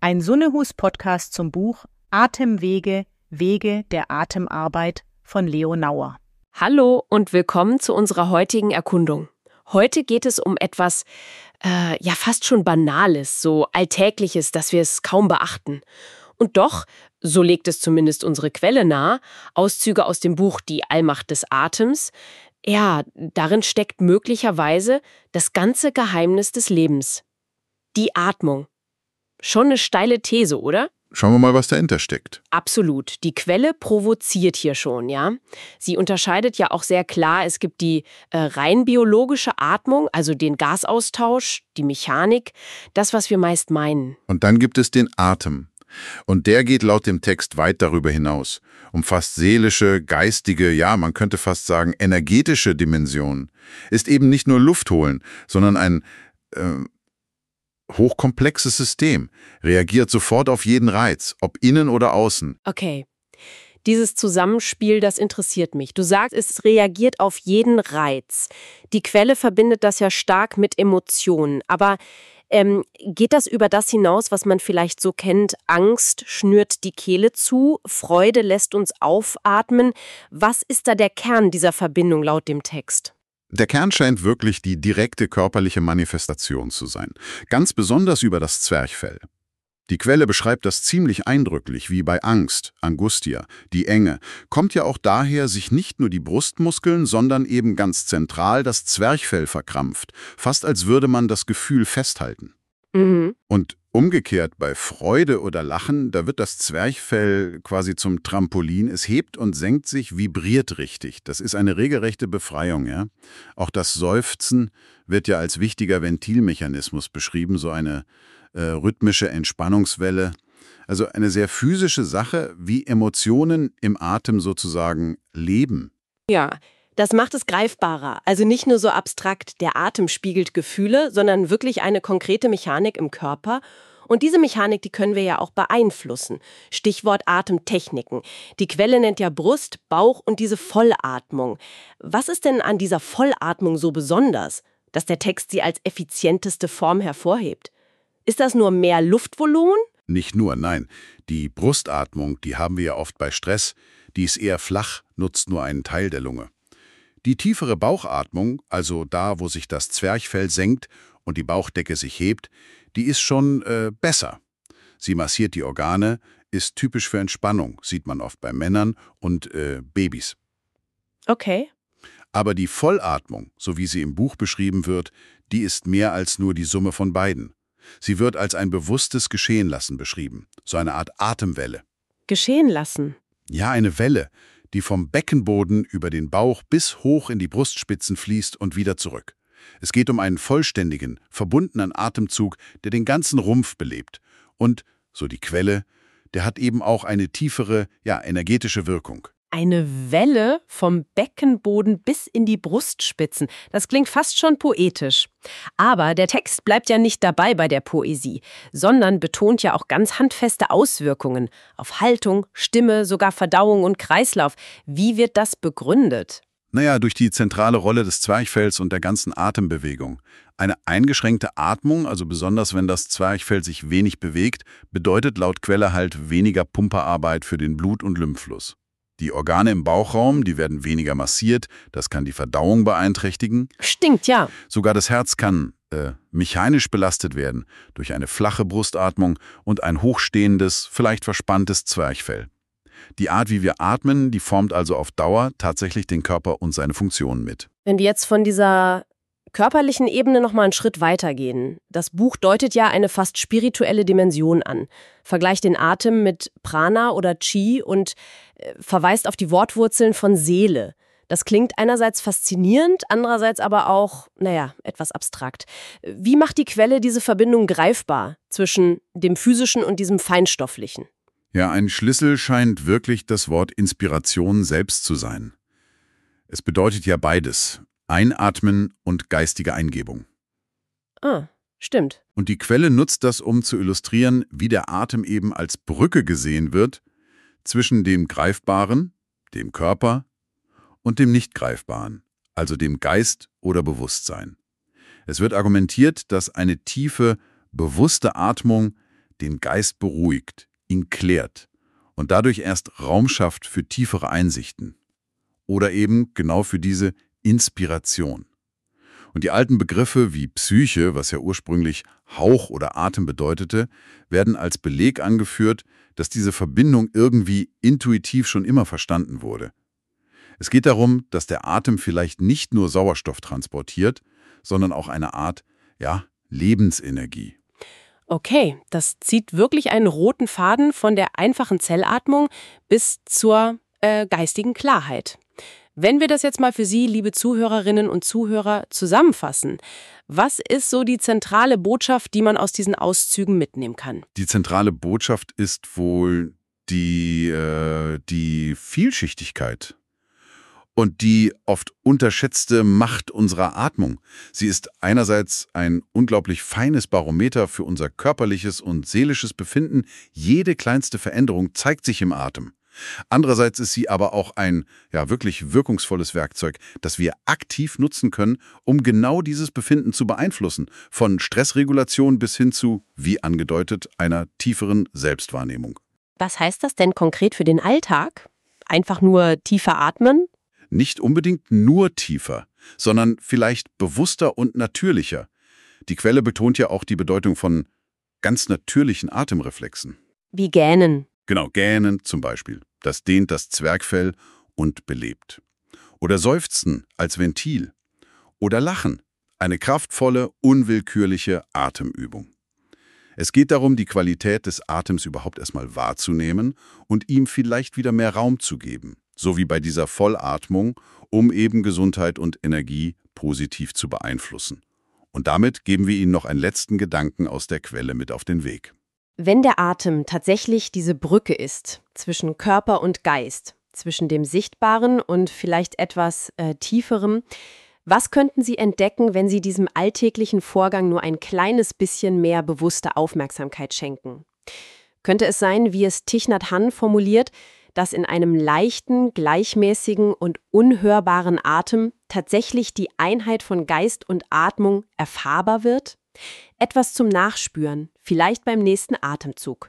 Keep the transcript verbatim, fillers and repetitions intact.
Ein Sunnehus-Podcast zum Buch Atemwege, Wege der Atemarbeit von Leo Nauer. Hallo und willkommen zu unserer heutigen Erkundung. Heute geht es um etwas, äh, ja fast schon Banales, so Alltägliches, dass wir es kaum beachten. Und doch, so legt es zumindest unsere Quelle nahe, Auszüge aus dem Buch Die Allmacht des Atems, ja, darin steckt möglicherweise das ganze Geheimnis des Lebens. Die Atmung. Schon eine steile These, oder? Schauen wir mal, was dahinter steckt. Absolut. Die Quelle provoziert hier schon, ja. Sie unterscheidet ja auch sehr klar, es gibt die äh, rein biologische Atmung, also den Gasaustausch, die Mechanik, das, was wir meist meinen. Und dann gibt es den Atem. Und der geht laut dem Text weit darüber hinaus, umfasst seelische, geistige, ja, man könnte fast sagen energetische Dimensionen. Ist eben nicht nur Luft holen, sondern ein äh, hochkomplexes System, reagiert sofort auf jeden Reiz, ob innen oder außen. Okay, dieses Zusammenspiel, das interessiert mich. Du sagst, es reagiert auf jeden Reiz. Die Quelle verbindet das ja stark mit Emotionen, aber ähm, geht das über das hinaus, was man vielleicht so kennt? Angst schnürt die Kehle zu, Freude lässt uns aufatmen. Was ist da der Kern dieser Verbindung laut dem Text? Der Kern scheint wirklich die direkte körperliche Manifestation zu sein, ganz besonders über das Zwerchfell. Die Quelle beschreibt das ziemlich eindrücklich, wie bei Angst, Angustia, die Enge, kommt ja auch daher, sich nicht nur die Brustmuskeln, sondern eben ganz zentral das Zwerchfell verkrampft, fast als würde man das Gefühl festhalten. Mhm. Und umgekehrt bei Freude oder Lachen, da wird das Zwerchfell quasi zum Trampolin. Es hebt und senkt sich, vibriert richtig. Das ist eine regelrechte Befreiung, ja. Auch das Seufzen wird ja als wichtiger Ventilmechanismus beschrieben, so eine äh, rhythmische Entspannungswelle. Also eine sehr physische Sache, wie Emotionen im Atem sozusagen leben. Ja, das macht es greifbarer. Also nicht nur so abstrakt, der Atem spiegelt Gefühle, sondern wirklich eine konkrete Mechanik im Körper. Und diese Mechanik, die können wir ja auch beeinflussen. Stichwort Atemtechniken. Die Quelle nennt ja Brust, Bauch und diese Vollatmung. Was ist denn an dieser Vollatmung so besonders, dass der Text sie als effizienteste Form hervorhebt? Ist das nur mehr Luftvolumen? Nicht nur, nein. Die Brustatmung, die haben wir ja oft bei Stress, die ist eher flach, nutzt nur einen Teil der Lunge. Die tiefere Bauchatmung, also da, wo sich das Zwerchfell senkt und die Bauchdecke sich hebt, die ist schon äh, besser. Sie massiert die Organe, ist typisch für Entspannung, sieht man oft bei Männern und äh, Babys. Okay. Aber die Vollatmung, so wie sie im Buch beschrieben wird, die ist mehr als nur die Summe von beiden. Sie wird als ein bewusstes Geschehenlassen beschrieben, so eine Art Atemwelle. Geschehen lassen. Ja, eine Welle, die vom Beckenboden über den Bauch bis hoch in die Brustspitzen fließt und wieder zurück. Es geht um einen vollständigen, verbundenen Atemzug, der den ganzen Rumpf belebt. Und, so die Quelle, der hat eben auch eine tiefere, ja, energetische Wirkung. Eine Welle vom Beckenboden bis in die Brustspitzen. Das klingt fast schon poetisch. Aber der Text bleibt ja nicht dabei bei der Poesie, sondern betont ja auch ganz handfeste Auswirkungen auf Haltung, Stimme, sogar Verdauung und Kreislauf. Wie wird das begründet? Naja, durch die zentrale Rolle des Zwerchfells und der ganzen Atembewegung. Eine eingeschränkte Atmung, also besonders wenn das Zwerchfell sich wenig bewegt, bedeutet laut Quelle halt weniger Pumperarbeit für den Blut- und Lymphfluss. Die Organe im Bauchraum, die werden weniger massiert, das kann die Verdauung beeinträchtigen. Stimmt, ja. Sogar das Herz kann äh, mechanisch belastet werden durch eine flache Brustatmung und ein hochstehendes, vielleicht verspanntes Zwerchfell. Die Art, wie wir atmen, die formt also auf Dauer tatsächlich den Körper und seine Funktionen mit. Wenn wir jetzt von dieser körperlichen Ebene noch mal einen Schritt weitergehen. Das Buch deutet ja eine fast spirituelle Dimension an. Vergleicht den Atem mit Prana oder Chi und äh, verweist auf die Wortwurzeln von Seele. Das klingt einerseits faszinierend, andererseits aber auch, naja, etwas abstrakt. Wie macht die Quelle diese Verbindung greifbar zwischen dem Physischen und diesem Feinstofflichen? Ja, ein Schlüssel scheint wirklich das Wort Inspiration selbst zu sein. Es bedeutet ja beides. Einatmen und geistige Eingebung. Ah, stimmt. Und die Quelle nutzt das, um zu illustrieren, wie der Atem eben als Brücke gesehen wird zwischen dem Greifbaren, dem Körper und dem Nicht-Greifbaren, also dem Geist oder Bewusstsein. Es wird argumentiert, dass eine tiefe, bewusste Atmung den Geist beruhigt, ihn klärt und dadurch erst Raum schafft für tiefere Einsichten. Oder eben genau für diese Inspiration. Und die alten Begriffe wie Psyche, was ja ursprünglich Hauch oder Atem bedeutete, werden als Beleg angeführt, dass diese Verbindung irgendwie intuitiv schon immer verstanden wurde. Es geht darum, dass der Atem vielleicht nicht nur Sauerstoff transportiert, sondern auch eine Art, ja, Lebensenergie. Okay, das zieht wirklich einen roten Faden von der einfachen Zellatmung bis zur äh, geistigen Klarheit. Wenn wir das jetzt mal für Sie, liebe Zuhörerinnen und Zuhörer, zusammenfassen, was ist so die zentrale Botschaft, die man aus diesen Auszügen mitnehmen kann? Die zentrale Botschaft ist wohl die, äh, die Vielschichtigkeit und die oft unterschätzte Macht unserer Atmung. Sie ist einerseits ein unglaublich feines Barometer für unser körperliches und seelisches Befinden. Jede kleinste Veränderung zeigt sich im Atem. Andererseits ist sie aber auch ein ja, wirklich wirkungsvolles Werkzeug, das wir aktiv nutzen können, um genau dieses Befinden zu beeinflussen, von Stressregulation bis hin zu, wie angedeutet, einer tieferen Selbstwahrnehmung. Was heißt das denn konkret für den Alltag? Einfach nur tiefer atmen? Nicht unbedingt nur tiefer, sondern vielleicht bewusster und natürlicher. Die Quelle betont ja auch die Bedeutung von ganz natürlichen Atemreflexen. Wie gähnen. Genau, Gähnen zum Beispiel. Das dehnt das Zwerchfell und belebt. Oder Seufzen als Ventil. Oder Lachen. Eine kraftvolle, unwillkürliche Atemübung. Es geht darum, die Qualität des Atems überhaupt erstmal wahrzunehmen und ihm vielleicht wieder mehr Raum zu geben. So wie bei dieser Vollatmung, um eben Gesundheit und Energie positiv zu beeinflussen. Und damit geben wir Ihnen noch einen letzten Gedanken aus der Quelle mit auf den Weg. Wenn der Atem tatsächlich diese Brücke ist zwischen Körper und Geist, zwischen dem Sichtbaren und vielleicht etwas äh, Tieferem, was könnten Sie entdecken, wenn Sie diesem alltäglichen Vorgang nur ein kleines bisschen mehr bewusste Aufmerksamkeit schenken? Könnte es sein, wie es Thich Nhat Hanh formuliert, dass in einem leichten, gleichmäßigen und unhörbaren Atem tatsächlich die Einheit von Geist und Atmung erfahrbar wird? Etwas zum Nachspüren, vielleicht beim nächsten Atemzug.